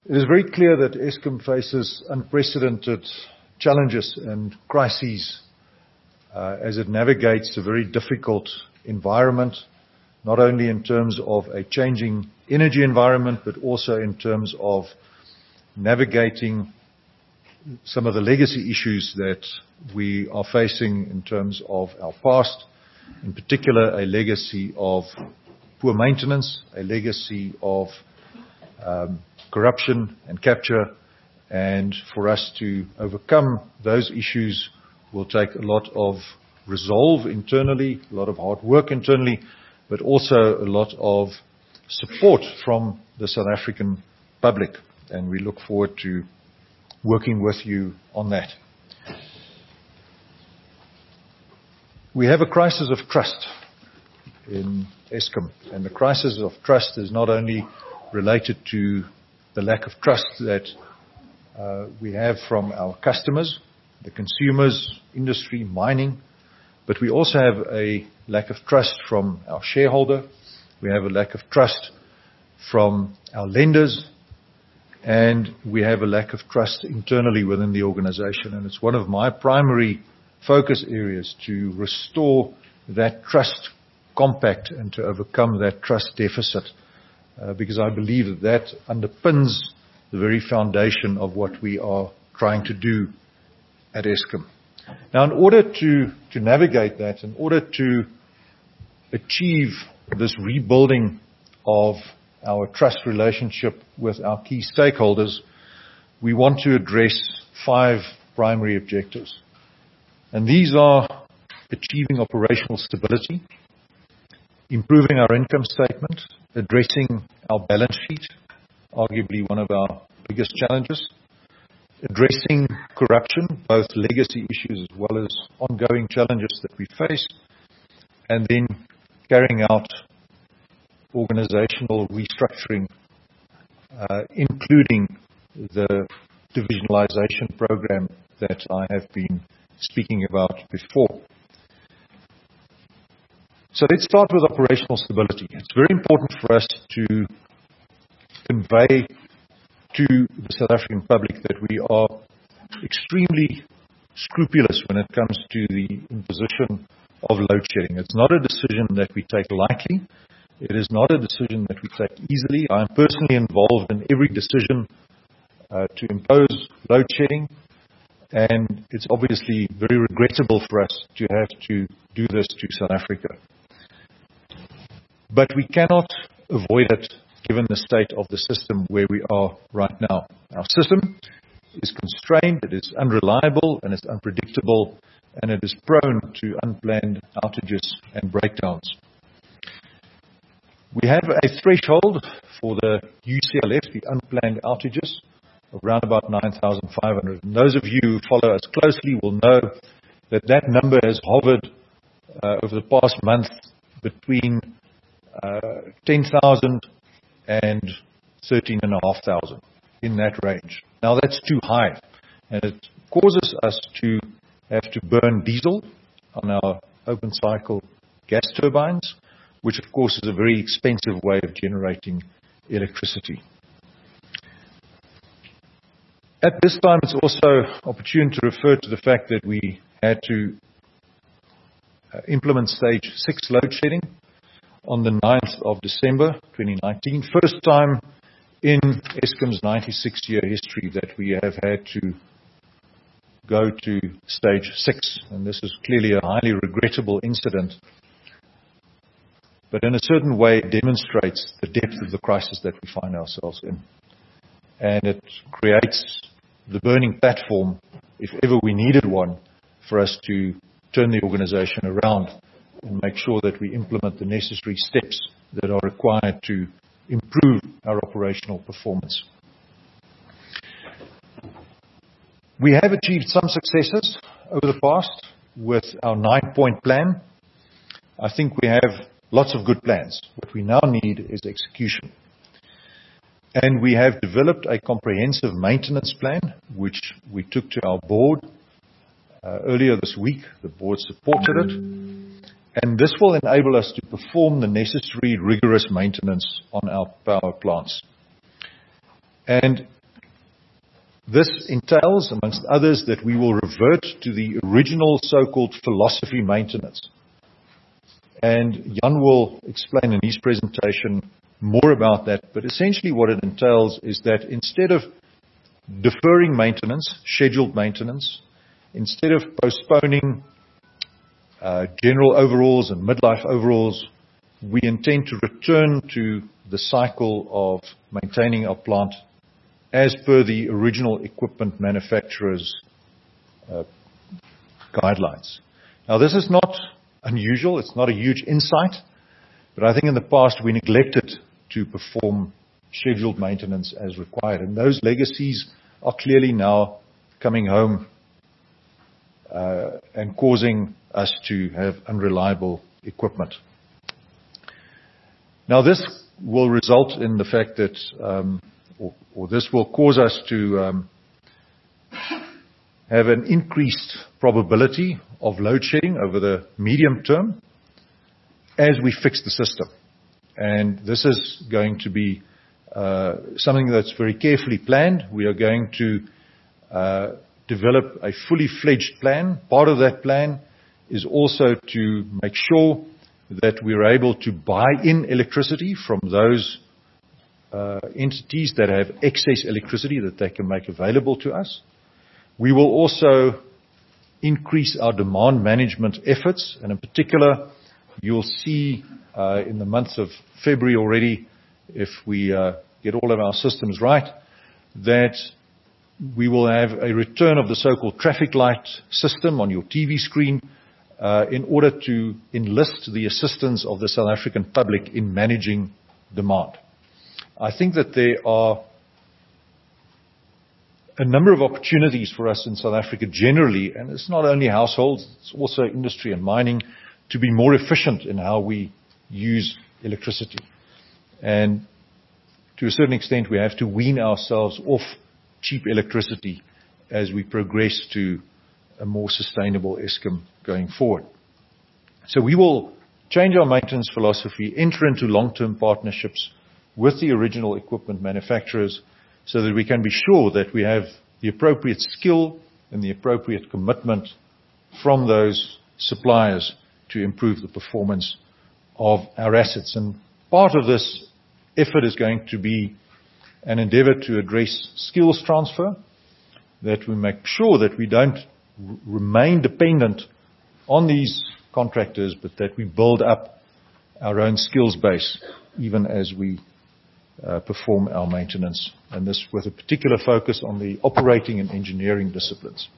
It is very clear that Eskom faces unprecedented challenges and crises as it navigates a very difficult environment, not only in terms of a changing energy environment, but also in terms of navigating some of the legacy issues that we are facing in terms of our past, in particular a legacy of poor maintenance, a legacy of corruption and capture, and for us to overcome those issues will take a lot of resolve internally, a lot of hard work internally, but also a lot of support from the South African public, and we look forward to working with you on that. We have a crisis of trust in Eskom, and the crisis of trust is not only related to the lack of trust that we have from our customers, the consumers, industry, mining, but we also have a lack of trust from our shareholder. We have a lack of trust from our lenders, and we have a lack of trust internally within the organization. And it's one of my primary focus areas to restore that trust compact and to overcome that trust deficit, because I believe that that underpins the very foundation of what we are trying to do at Eskom. Now, in order to navigate that, in order to achieve this rebuilding of our trust relationship with our key stakeholders, we want to address 5 primary objectives. And these are achieving operational stability, improving our income statement, addressing our balance sheet, arguably one of our biggest challenges, addressing corruption, both legacy issues as well as ongoing challenges that we face, and then carrying out organizational restructuring, including the divisionalization program that I have been speaking about before. So let's start with operational stability. It's very important for us to convey to the South African public that we are extremely scrupulous when it comes to the imposition of load shedding. It's not a decision that we take lightly. It is not a decision that we take easily. I am personally involved in every decision to impose load shedding, and it's obviously very regrettable for us to have to do this to South Africa. But we cannot avoid it given the state of the system where we are right now. Our system is constrained, it is unreliable, and it's unpredictable, and it is prone to unplanned outages and breakdowns. We have a threshold for the UCLF, the unplanned outages, of around about 9,500. And those of you who follow us closely will know that that number has hovered over the past month between 10,000 and 13,500, in that range. Now that's too high, and it causes us to have to burn diesel on our open cycle gas turbines, which of course is a very expensive way of generating electricity. At this time, it's also opportune to refer to the fact that we had to implement stage 6 load shedding on the 9th of December 2019. First time in Eskom's 96-year history that we have had to go to stage 6. And this is clearly a highly regrettable incident. But in a certain way, it demonstrates the depth of the crisis that we find ourselves in. And it creates the burning platform, if ever we needed one, for us to turn the organization around and make sure that we implement the necessary steps that are required to improve our operational performance. We have achieved some successes over the past with our 9-point plan. I think we have lots of good plans. What we now need is execution. And we have developed a comprehensive maintenance plan, which we took to our board earlier this week. The board supported it. And this will enable us to perform the necessary rigorous maintenance on our power plants. And This entails, amongst others, that we will revert to the original so-called philosophy maintenance. And Jan will explain in his presentation more about that, but essentially what it entails is that instead of deferring maintenance, scheduled maintenance, instead of postponing general overhauls and midlife overhauls, we intend to return to the cycle of maintaining our plant as per the original equipment manufacturer's guidelines. Now, this is not unusual. It's not a huge insight, but I think in the past we neglected to perform scheduled maintenance as required, and those legacies are clearly now coming home and causing us to have unreliable equipment. Now, this will result in the fact that, or this will cause us to have an increased probability of load shedding over the medium term as we fix the system. And this is going to be something that's very carefully planned. We are going to develop a fully fledged plan. Part of that plan is also to make sure that we're able to buy in electricity from those entities that have excess electricity that they can make available to us. We will also increase our demand management efforts, and in particular, you'll see in the month of February already, if we get all of our systems right, that we will have a return of the so-called traffic light system on your TV screen in order to enlist the assistance of the South African public in managing demand. I think that there are a number of opportunities for us in South Africa generally, and it's not only households, it's also industry and mining, to be more efficient in how we use electricity. And to a certain extent, we have to wean ourselves off cheap electricity as we progress to a more sustainable Eskom going forward. So we will change our maintenance philosophy, enter into long-term partnerships with the original equipment manufacturers so that we can be sure that we have the appropriate skill and the appropriate commitment from those suppliers to improve the performance of our assets. And part of this effort is going to be an endeavor to address skills transfer, that we make sure that we don't remain dependent on these contractors, but that we build up our own skills base even as we perform our maintenance, and this with a particular focus on the operating and engineering disciplines.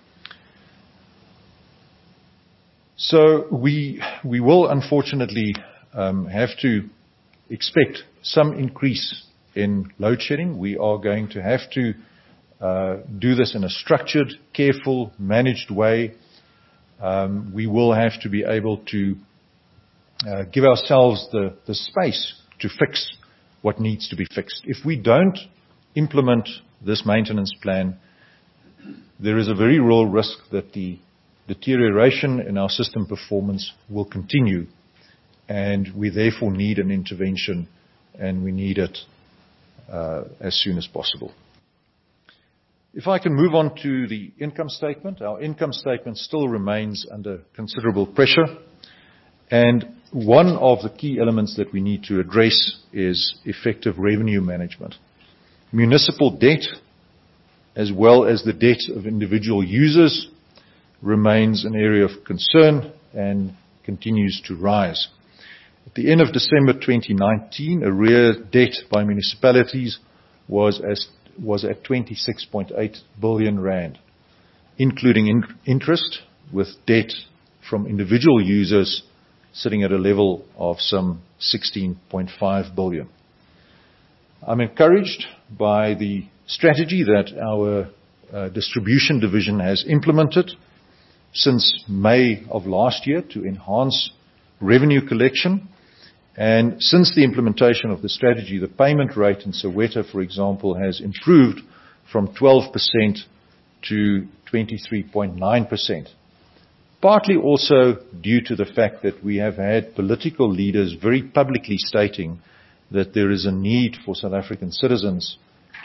So we will unfortunately have to expect some increase in load shedding. We are going to have to do this in a structured, careful, managed way. We will have to be able to give ourselves the space to fix what needs to be fixed. If we don't implement this maintenance plan, there is a very real risk that the deterioration in our system performance will continue, and we therefore need an intervention, and we need it as soon as possible. If I can move on to the income statement. Our income statement still remains under considerable pressure, and one of the key elements that we need to address is effective revenue management. Municipal debt, as well as the debt of individual users, remains an area of concern and continues to rise. At the end of December 2019, arrear debt by municipalities was at 26.8 billion rand, including interest, with debt from individual users sitting at a level of some 16.5 billion. I'm encouraged by the strategy that our distribution division has implemented since May of last year to enhance revenue collection. And since the implementation of the strategy, the payment rate in Soweto, for example, has improved from 12% to 23.9%. Partly also due to the fact that we have had political leaders very publicly stating that there is a need for South African citizens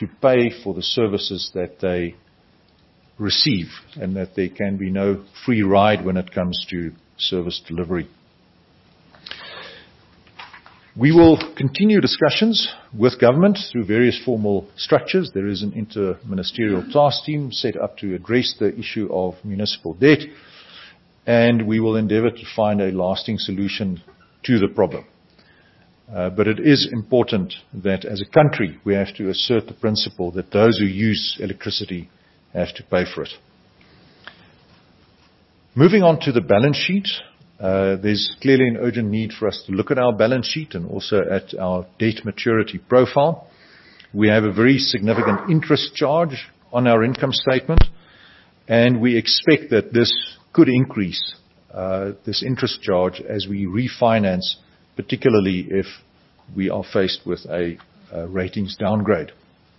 to pay for the services that they receive, and that there can be no free ride when it comes to service delivery. We will continue discussions with government through various formal structures. There is an inter-ministerial task team set up to address the issue of municipal debt, and we will endeavour to find a lasting solution to the problem. But it is important that as a country we have to assert the principle that those who use electricity have to pay for it. Moving on to the balance sheet, there's clearly an urgent need for us to look at our balance sheet and also at our debt maturity profile. We have a very significant interest charge on our income statement, and we expect that this could increase, this interest charge, as we refinance, particularly if we are faced with a ratings downgrade.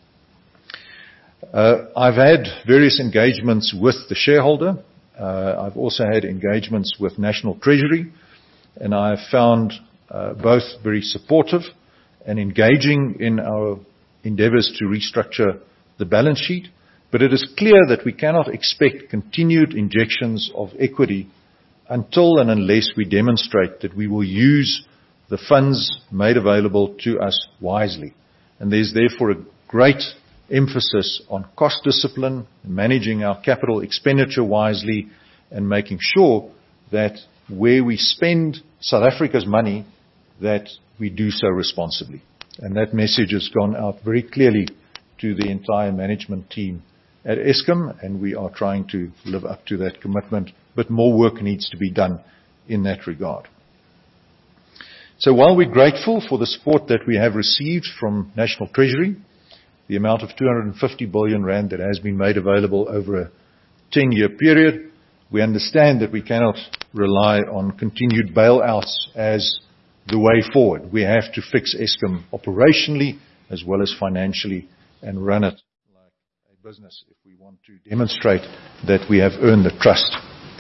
I've had various engagements with the shareholder. I've also had engagements with National Treasury, and I have found both very supportive and engaging in our endeavours to restructure the balance sheet. But it is clear that we cannot expect continued injections of equity until and unless we demonstrate that we will use the funds made available to us wisely. And there's therefore a great emphasis on cost discipline, managing our capital expenditure wisely, and making sure that where we spend South Africa's money, that we do so responsibly. And that message has gone out very clearly to the entire management team at Eskom, and we are trying to live up to that commitment, but more work needs to be done in that regard. So while we're grateful for the support that we have received from National Treasury, the amount of 250 billion rand that has been made available over a 10-year period, we understand that we cannot rely on continued bailouts as the way forward. We have to fix Eskom operationally as well as financially and run it like a business if we want to demonstrate that we have earned the trust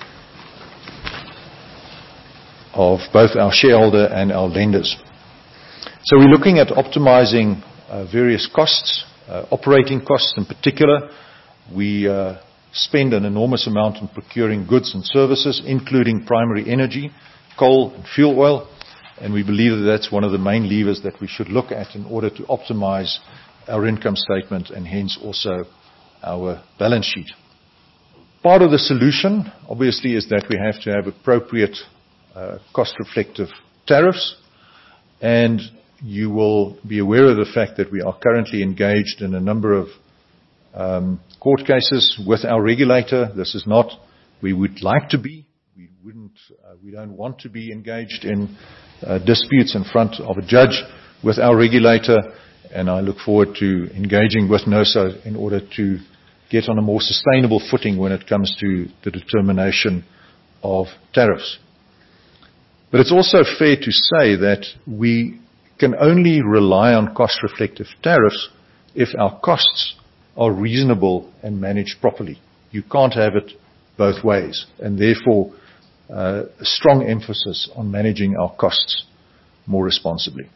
of both our shareholder and our lenders. So we're looking at optimizing various costs, operating costs in particular. We spend an enormous amount on procuring goods and services, including primary energy, coal and fuel oil, and we believe that that's one of the main levers that we should look at in order to optimize our income statement and hence also our balance sheet. Part of the solution, obviously, is that we have to have appropriate cost-reflective tariffs, and you will be aware of the fact that we are currently engaged in a number of court cases with our regulator. This is not, we would like to be, we don't want to be engaged in disputes in front of a judge with our regulator, and I look forward to engaging with NERSA in order to get on a more sustainable footing when it comes to the determination of tariffs. But it's also fair to say that we can only rely on cost-reflective tariffs if our costs are reasonable and managed properly. You can't have it both ways, and therefore a strong emphasis on managing our costs more responsibly.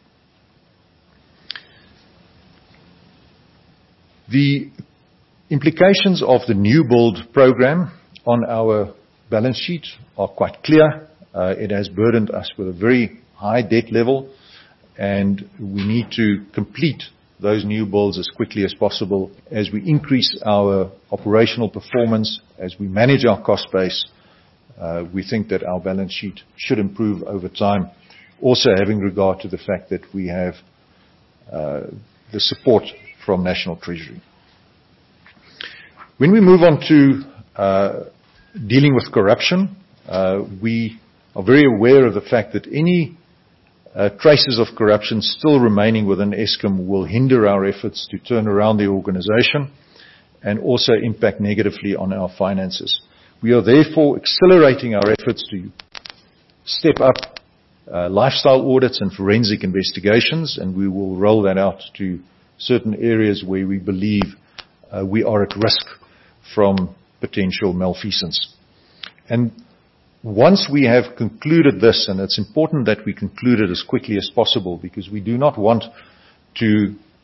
The implications of the new build program on our balance sheet are quite clear. It has burdened us with a very high debt level, and we need to complete those new builds as quickly as possible. As we increase our operational performance, as we manage our cost base, we think that our balance sheet should improve over time, also having regard to the fact that we have the support from National Treasury. When we move on to dealing with corruption, we are very aware of the fact that any traces of corruption still remaining within Eskom will hinder our efforts to turn around the organization and also impact negatively on our finances. We are therefore accelerating our efforts to step up lifestyle audits and forensic investigations, and we will roll that out to certain areas where we believe we are at risk from potential malfeasance. And once we have concluded this, and it's important that we conclude it as quickly as possible, because we do not want to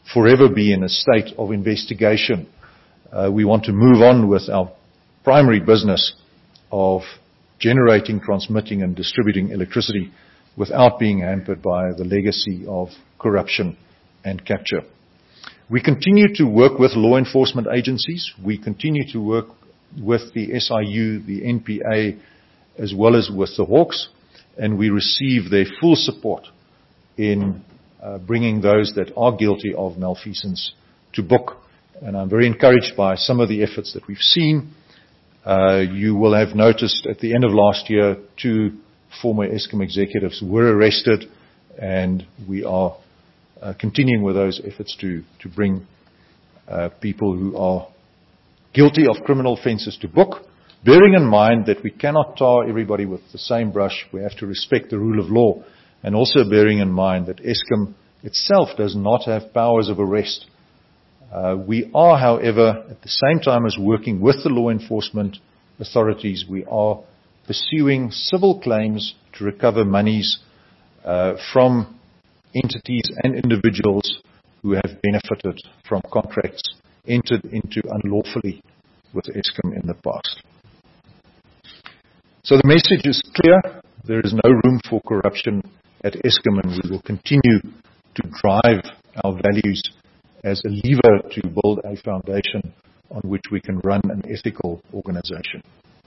forever be in a state of investigation. We want to move on with our primary business of generating, transmitting and distributing electricity without being hampered by the legacy of corruption and capture. We continue to work with law enforcement agencies. We continue to work with the SIU, the NPA, as well as with the Hawks, and we receive their full support in bringing those that are guilty of malfeasance to book. And I'm very encouraged by some of the efforts that we've seen. You will have noticed at the end of last year, 2 former Eskom executives were arrested, and we are continuing with those efforts to bring people who are guilty of criminal offences to book, bearing in mind that we cannot tar everybody with the same brush. We have to respect the rule of law, and also bearing in mind that Eskom itself does not have powers of arrest. We are, however, at the same time as working with the law enforcement authorities, we are pursuing civil claims to recover monies from entities and individuals who have benefited from contracts entered into unlawfully with Eskom in the past. So the message is clear. There is no room for corruption at Eskom, and we will continue to drive our values as a lever to build a foundation on which we can run an ethical organization.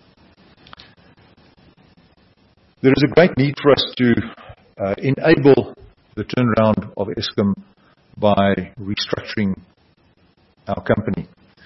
There is a great need for us to enable the turnaround of Eskom by restructuring our company.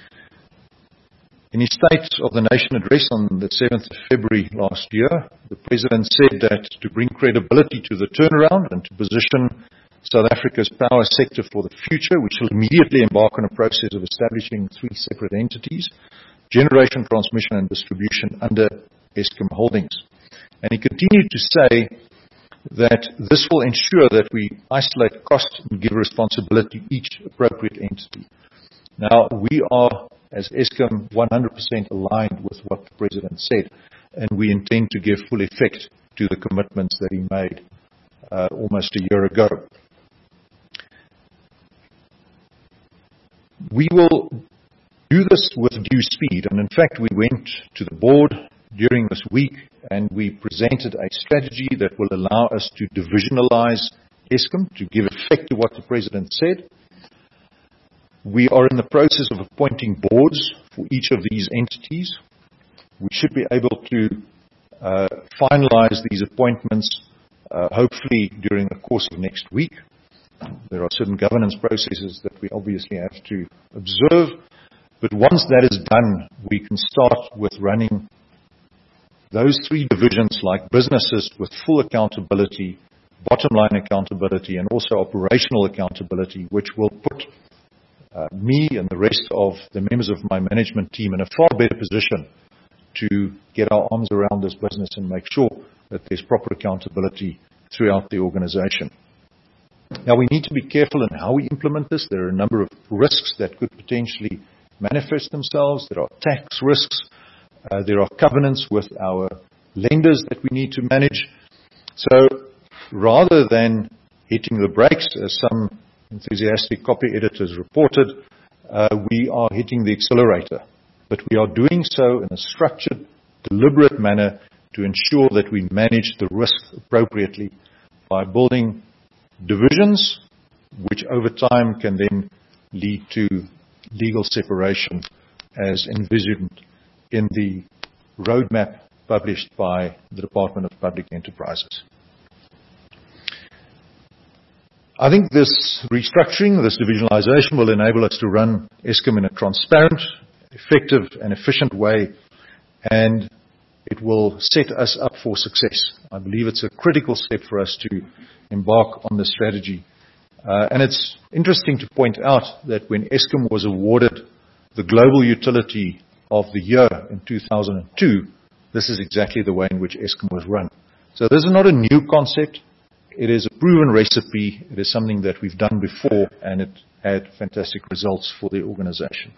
In his State of the Nation address on the 7th of February last year, the President said that to bring credibility to the turnaround and to position South Africa's power sector for the future, we shall immediately embark on a process of establishing 3 separate entities: generation, transmission and distribution under Eskom Holdings. And he continued to say that this will ensure that we isolate cost and give responsibility to each appropriate entity. Now, we are, as Eskom, 100% aligned with what the President said, and we intend to give full effect to the commitments that he made almost a year ago. We will do this with due speed, and in fact we went to the board during this week and we presented a strategy that will allow us to divisionalize Eskom, to give effect to what the President said. We are in the process of appointing boards for each of these entities. We should be able to finalize these appointments hopefully during the course of next week. There are certain governance processes that we obviously have to observe, but once that is done, we can start with running those 3 divisions like businesses with full accountability, bottom line accountability, and also operational accountability, which will put me and the rest of the members of my management team in a far better position to get our arms around this business and make sure that there's proper accountability throughout the organization. Now, we need to be careful in how we implement this. There are a number of risks that could potentially manifest themselves. There are tax risks. There are covenants with our lenders that we need to manage. So rather than hitting the brakes, as some enthusiastic copy editors reported, we are hitting the accelerator. But we are doing so in a structured, deliberate manner to ensure that we manage the risk appropriately by building divisions, which over time can then lead to legal separation as envisioned in the roadmap published by the Department of Public Enterprises. I think this restructuring, this divisionalization will enable us to run Eskom in a transparent, effective and efficient way, and it will set us up for success. I believe it's a critical step for us to embark on this strategy. And it's interesting to point out that when Eskom was awarded the Global Utility of the Year in 2002, this is exactly the way in which Eskom was run. So this is not a new concept. It is a proven recipe. It is something that we've done before, and it had fantastic results for the organization.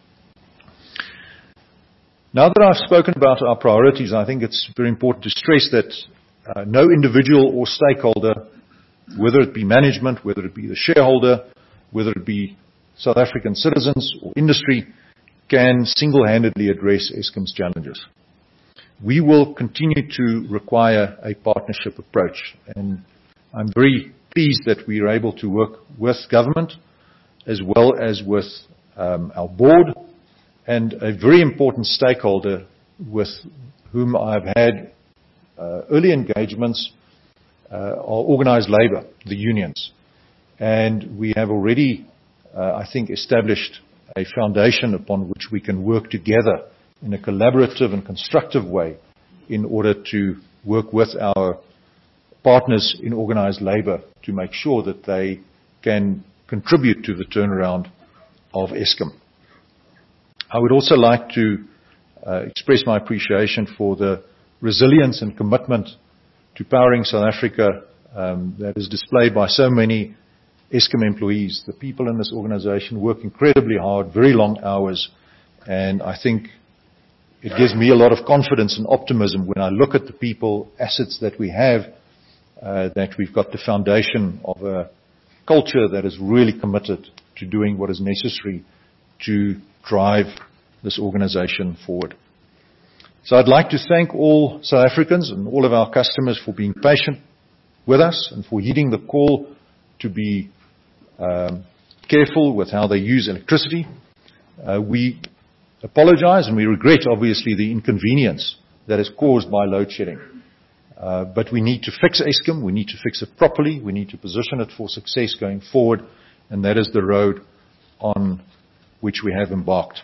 Now that I've spoken about our priorities, I think it's very important to stress that no individual or stakeholder, whether it be management, whether it be the shareholder, whether it be South African citizens or industry, can single-handedly address Eskom's challenges. We will continue to require a partnership approach, and I'm very pleased that we are able to work with government as well as with our board and a very important stakeholder with whom I've had early engagements are organized labor, the unions. And we have already, I think, established a foundation upon which we can work together in a collaborative and constructive way in order to work with our partners in organized labor to make sure that they can contribute to the turnaround of Eskom. I would also like to express my appreciation for the resilience and commitment to powering South Africa that is displayed by so many Eskom employees. The people in this organization work incredibly hard, very long hours, and I think it gives me a lot of confidence and optimism when I look at the people, assets that we have, that we've got the foundation of a culture that is really committed to doing what is necessary to drive this organization forward. So I'd like to thank all South Africans and all of our customers for being patient with us and for heeding the call to be careful with how they use electricity. We apologize and we regret, obviously, the inconvenience that is caused by load shedding. But we need to fix Eskom. We need to fix it properly. We need to position it for success going forward. And that is the road on which we have embarked.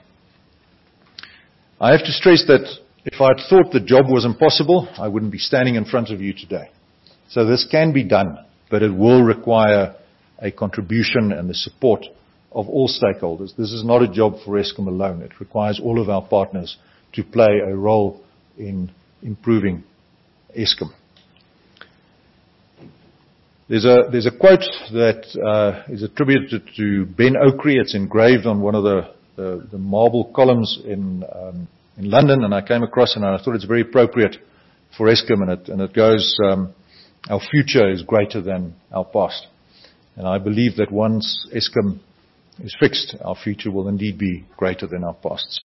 I have to stress that if I had thought the job was impossible, I wouldn't be standing in front of you today. So this can be done, but it will require a contribution and the support of all stakeholders. This is not a job for Eskom alone. It requires all of our partners to play a role in improving Eskom. There's a quote that is attributed to Ben Oakley. It's engraved on one of the marble columns in London, and I came across it and I thought it's very appropriate for Eskom, and it goes, our future is greater than our past. And I believe that once Eskom is fixed, our future will indeed be greater than our past.